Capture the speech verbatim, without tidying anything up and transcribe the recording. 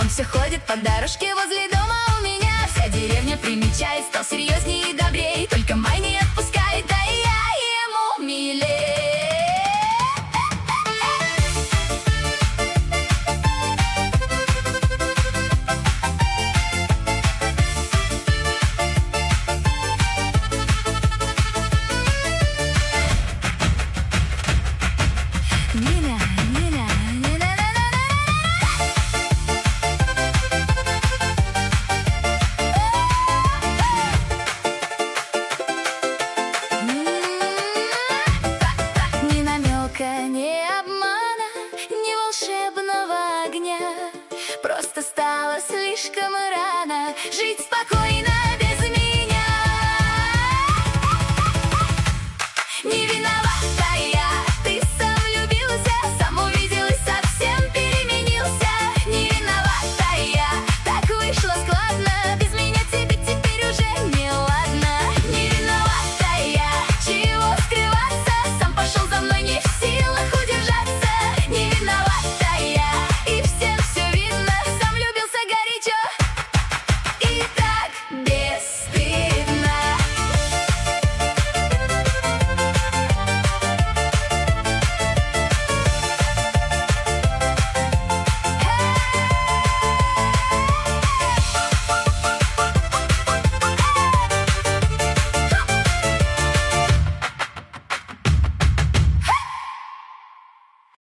Он все ходит по дорожке возле дома у меня. Вся деревня примечает, стал серьезнее и добрее. Только май не отпускает, да и я ему милее. Нина, Нина, Нина, ни намека, ни обмана, ни волшебного огня. Просто стало слишком рано жить спокойно.